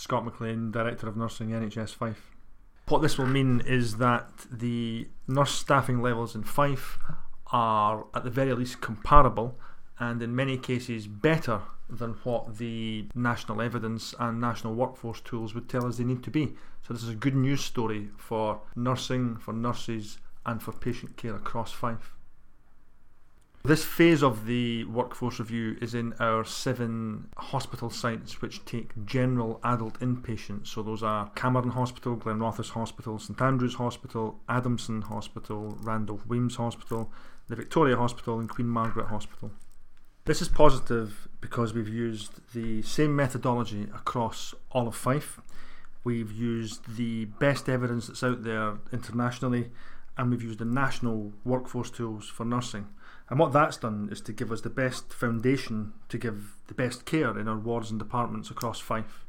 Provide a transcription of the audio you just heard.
Scott McLean, Director of Nursing, NHS Fife. What this will mean is that the nurse staffing levels in Fife are at the very least comparable, and in many cases better than what the national evidence and national workforce tools would tell us they need to be. So this is a good news story for nursing, for nurses, and for patient care across Fife. This phase of the workforce review is in our 7 hospital sites which take general adult inpatients. So those are Cameron Hospital, Glenrothes Hospital, St Andrews Hospital, Adamson Hospital, Randolph Weems Hospital, the Victoria Hospital and Queen Margaret Hospital. This is positive because we've used the same methodology across all of Fife. We've used the best evidence that's out there internationally, and we've used the national workforce tools for nursing. And what that's done is to give us the best foundation to give the best care in our wards and departments across Fife.